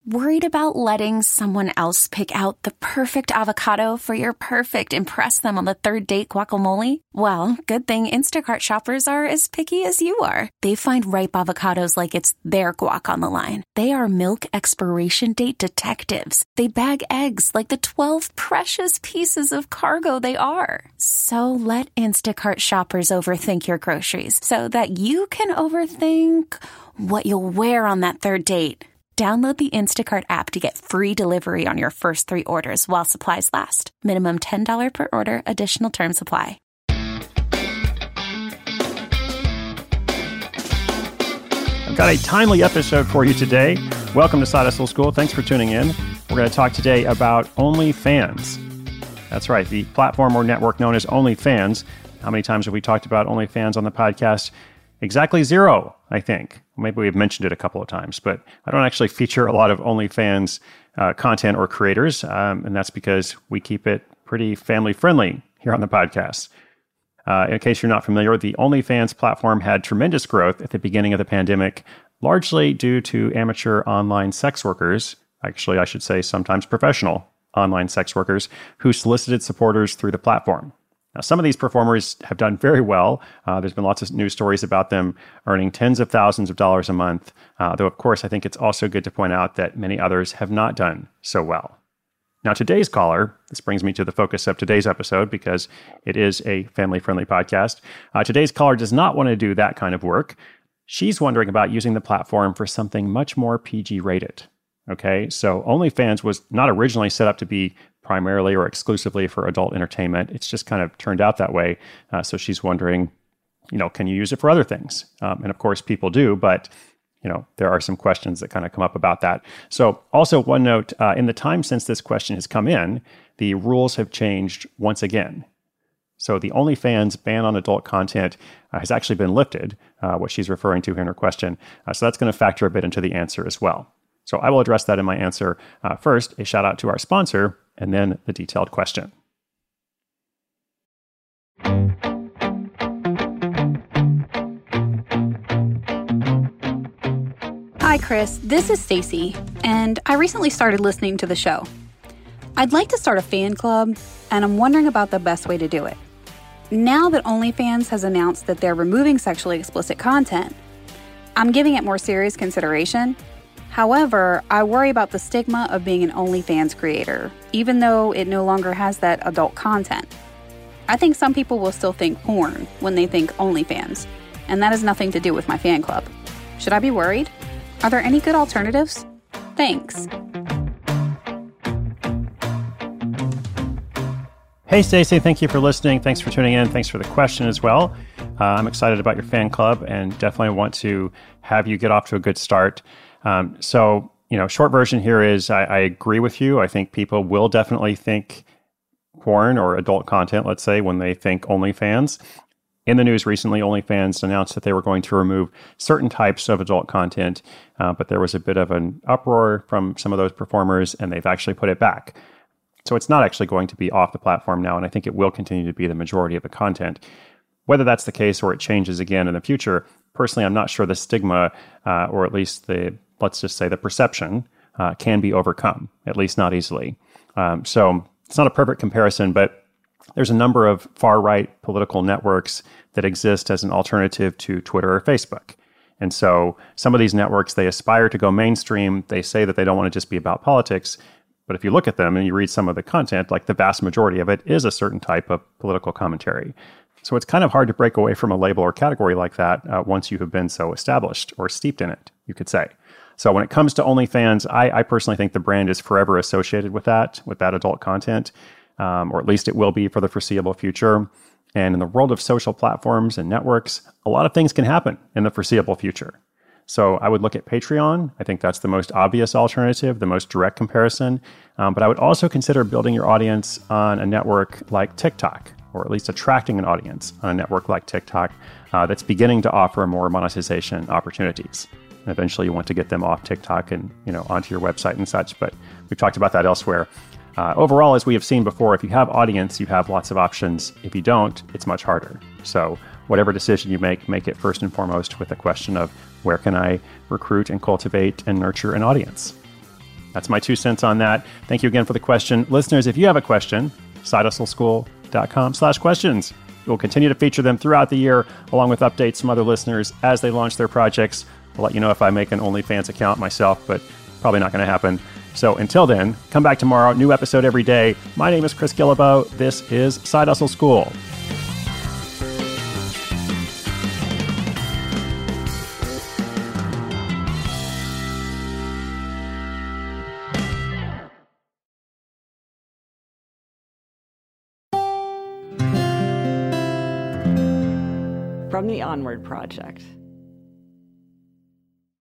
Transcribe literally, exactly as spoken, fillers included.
Worried about letting someone else pick out the perfect avocado for your perfect impress them on the third date guacamole? Well, good thing Instacart shoppers are as picky as you are. They find ripe avocados like it's their guac on the line. They are milk expiration date detectives. They bag eggs like the twelve precious pieces of cargo they are. So let Instacart shoppers overthink your groceries so that you can overthink what you'll wear on that third date. Download the Instacart app to get free delivery on your first three orders while supplies last. Minimum ten dollars per order. Additional terms apply. I've got a timely episode for you today. Welcome to Side Hustle School. Thanks for tuning in. We're going to talk today about OnlyFans. That's right, the platform or network known as OnlyFans. How many times have we talked about OnlyFans on the podcast? Exactly zero, I think. Maybe we've mentioned it a couple of times, but I don't actually feature a lot of OnlyFans uh, content or creators, um, and that's because we keep it pretty family-friendly here on the podcast. Uh, in case you're not familiar, the OnlyFans platform had tremendous growth at the beginning of the pandemic, largely due to amateur online sex workers, actually I should say sometimes professional online sex workers, who solicited supporters through the platform. Now, some of these performers have done very well. Uh, there's been lots of news stories about them earning tens of thousands of dollars a month, uh, though, of course, I think it's also good to point out that many others have not done so well. Now, today's caller, this brings me to the focus of today's episode because it is a family-friendly podcast. Uh, today's caller does not want to do that kind of work. She's wondering about using the platform for something much more P G rated. Okay, so OnlyFans was not originally set up to be primarily or exclusively for adult entertainment. It's just kind of turned out that way. Uh, so she's wondering, you know, can you use it for other things? Um, and of course, people do, but, you know, there are some questions that kind of come up about that. So also one note, uh, in the time since this question has come in, the rules have changed once again. So the OnlyFans ban on adult content uh, has actually been lifted, uh, what she's referring to here in her question. Uh, so that's going to factor a bit into the answer as well. So I will address that in my answer. Uh, first, a shout out to our sponsor, and then the detailed question. Hi, Chris. This is Stacy, and I recently started listening to the show. I'd like to start a fan club, and I'm wondering about the best way to do it. Now that OnlyFans has announced that they're removing sexually explicit content, I'm giving it more serious consideration. However, I worry about the stigma of being an OnlyFans creator, even though it no longer has that adult content. I think some people will still think porn when they think OnlyFans, and that has nothing to do with my fan club. Should I be worried? Are there any good alternatives? Thanks. Hey, Stacey, thank you for listening. Thanks for tuning in. Thanks for the question as well. Uh, I'm excited about your fan club and definitely want to have you get off to a good start. Um, so, you know, short version here is I, I agree with you. I think people will definitely think porn or adult content, let's say, when they think OnlyFans. In the news recently, OnlyFans announced that they were going to remove certain types of adult content, uh, but there was a bit of an uproar from some of those performers, and they've actually put it back. So it's not actually going to be off the platform now, and I think it will continue to be the majority of the content. Whether that's the case or it changes again in the future, personally, I'm not sure the stigma, uh, or at least the, let's just say the perception, uh, can be overcome, at least not easily. Um, so it's not a perfect comparison, but there's a number of far-right political networks that exist as an alternative to Twitter or Facebook. And so some of these networks, they aspire to go mainstream. They say that they don't want to just be about politics. But if you look at them and you read some of the content, like the vast majority of it is a certain type of political commentary. So it's kind of hard to break away from a label or category like that uh, once you have been so established or steeped in it, you could say. So when it comes to OnlyFans, I, I personally think the brand is forever associated with that, with that adult content, um, or at least it will be for the foreseeable future. And in the world of social platforms and networks, a lot of things can happen in the foreseeable future. So I would look at Patreon. I think that's the most obvious alternative, the most direct comparison. Um, but I would also consider building your audience on a network like TikTok, or at least attracting an audience on a network like TikTok uh, that's beginning to offer more monetization opportunities. And eventually you want to get them off TikTok and, you know, onto your website and such, but we've talked about that elsewhere. Uh, overall, as we have seen before, if you have audience, you have lots of options. If you don't, it's much harder. So whatever decision you make, make it first and foremost with the question of where can I recruit and cultivate and nurture an audience? That's my two cents on that. Thank you again for the question. Listeners, if you have a question, sidehustleschool.com slash questions. We'll continue to feature them throughout the year, along with updates from other listeners as they launch their projects. I'll let you know if I make an OnlyFans account myself, but probably not going to happen. So until then, come back tomorrow. New episode every day. My name is Chris Guillebeau. This is Side Hustle School. From the Onward Project.